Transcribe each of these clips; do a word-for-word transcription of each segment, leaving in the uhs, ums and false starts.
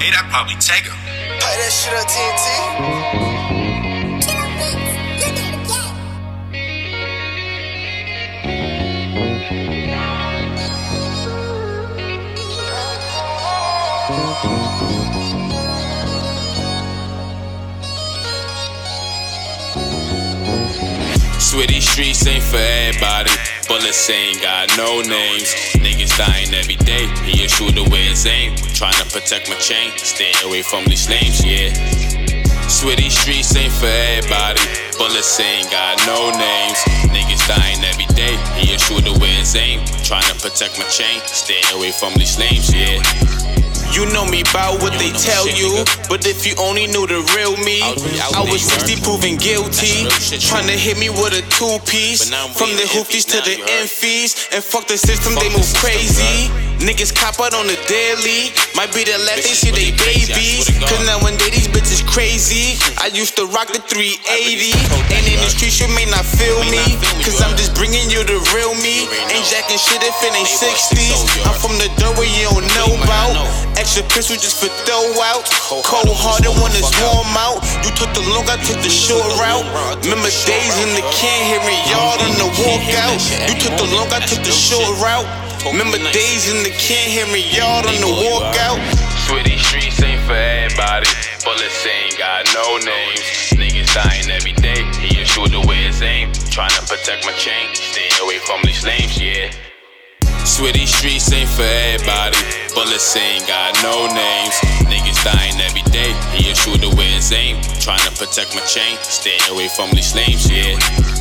Hey, that probably Tega. Play that shit on T N T. Swear these streets ain't for everybody. Bullets ain't got no names. Niggas dying every day. He a shooter with his aim. Tryna protect my chain. Stay away from these lames, yeah. Swear these streets ain't for everybody. Bullets ain't got no names. Niggas dying every day. He a shooter with his aim. Tryna protect my chain. Stay away from these lames, yeah. You know me bout what they tell you, but if you only knew the real me, I was sixty proven guilty, tryna hit me with a two-piece, from the hoofies to the infies, and fuck the system, they move crazy. Niggas cop out on the daily, might be the last they see they babies, cause nowadays these bitches crazy. I used to rock the three eighty, and in the streets you may not feel me, cause I'm just bringing you the real me, ain't jacking shit if it ain't sixties. I'm from the dirt where you don't know about. Extra pistol just for throw out. Cold hearted when it's warm out. You took the long, I took the short route. Remember days in the can hearing y'all on the walkout. You took the long, I took the short route. Remember days in the can hearing y'all on the walkout. Swear these streets ain't for everybody. Bullets ain't got no names. Niggas dying every day. He a shooter with his aim. Tryna protect my chain. Stay away from these lames, yeah. Swear these streets ain't for everybody. Bullets ain't got no names. Niggas dying every day. He a shooter with his aim. Tryna protect my chain. Stay away from these lames, yeah.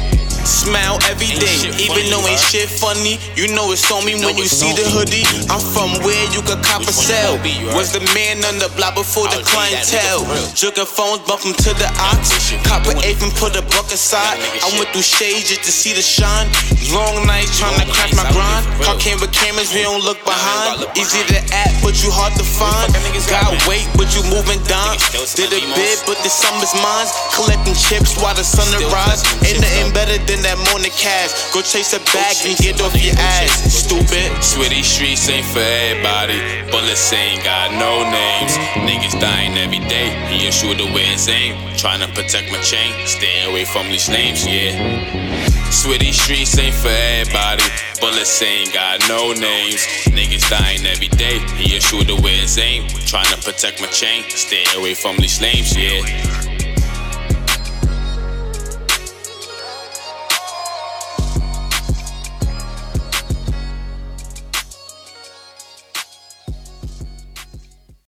Smile every day, even though ain't shit funny. You know it's on me when you see the hoodie. I'm from where you could cop a cell. Was the man on the block before the clientele. Jugging phones, bump him to the ox. Cop an eighth and put a buck aside. I went through shades just to see the shine. Long nights trying to crack my grind. Caucasian with cameras, we don't look behind. Easy to act, but you hard to find. Got weight, but you moving down. Did a bid, but the summer's mine. Collecting chips while the sun rise. Ain't nothing better than that morning cash. Go chase a bag and get off your ass, stupid. Swear these streets ain't for everybody. Bullets ain't got no names. Niggas dying every day. He a shooter with his aim. Tryna protect my chain. Stay away from these lames, yeah. Swear these streets ain't for everybody. Bullets ain't got no names. Niggas dying every day. He a shooter with his aim. Tryna protect my chain. Stay away from these lames, yeah.